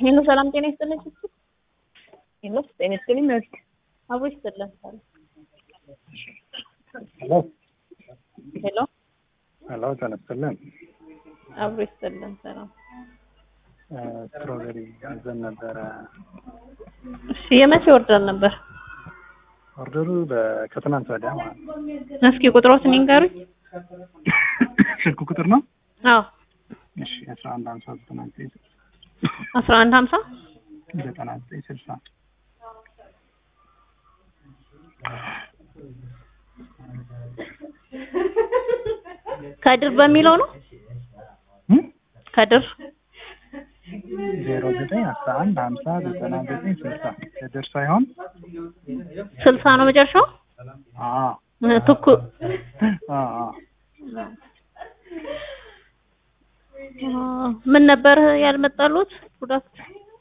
ሄሎ ሰላም ጤና ይስጥልኝ። ሄሎ ጤና ይስጥልኝ። አብሮ ይስጥልኝ። ሄሎ ሄሎ ሄሎ ተነስተልን አብሮ ይስጥልኝ። ሰላም ስትሮቤሪ አዘን ነበረ። እሺ የመቼ ኦርደር ነበር? ኦርደሩ ከትናንት ወዲያ ማለት ነው። እስኪ ቁጥሮትን ይንገሩኝ። ስልክ ቁጥር ነው? አዎ እሺ 1150 1150 9960 ከድር በሚለው ነው? ከድር 0911509960 ከድር ሳይሆን 60 ነው መጨረሻው? ትኩ ምን ነበር ያልመጣሉት ፕሮዳክት?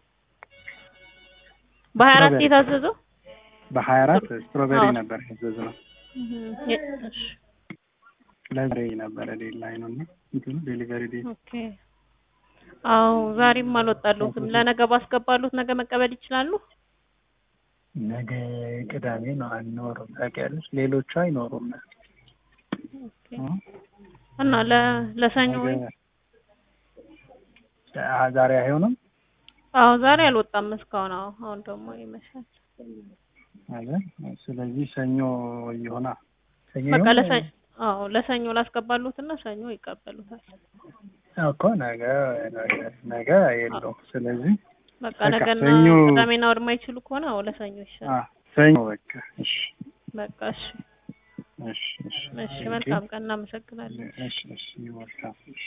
በ24 የታዘዘው በ24 ስትሮቤሪ ነበር ያዘዝነው። ለዛሬ ነበር ዴድላይኑ እና እንትኑ ዴሊቨሪ ዴት። ኦኬ አው ዛሬም አልወጣሉትም። ለነገ ባስገባሉት ነገ መቀበል ይችላሉ? ነገ ቅዳሜ ነው አይኖርም። ታውቂያለሽ ሌሎቹ አይኖሩም። ኦኬ እና ለሰኞ ዛሬ አይሆንም? አው ዛሬ አልወጣም እስካሁን። አሁን ደግሞ ይመሻል አይደል? ስለዚህ ሰኞ ይሆናል። ሰኞ በቃ ለሰኞ ላስገባሉትና ሰኞ ይቀበሉታል እኮ ነገ የለውም። ስለዚህ በቃ ነገና ቅዳሜና እሑድ የማይችሉ ከሆነ ለሰኞ ይሻላል። ሰኞ በቃ እሺ በቃ እሺ እሺ እሺ መልካም ቀን። እናመሰግናለን። እሺ መልካም እሺ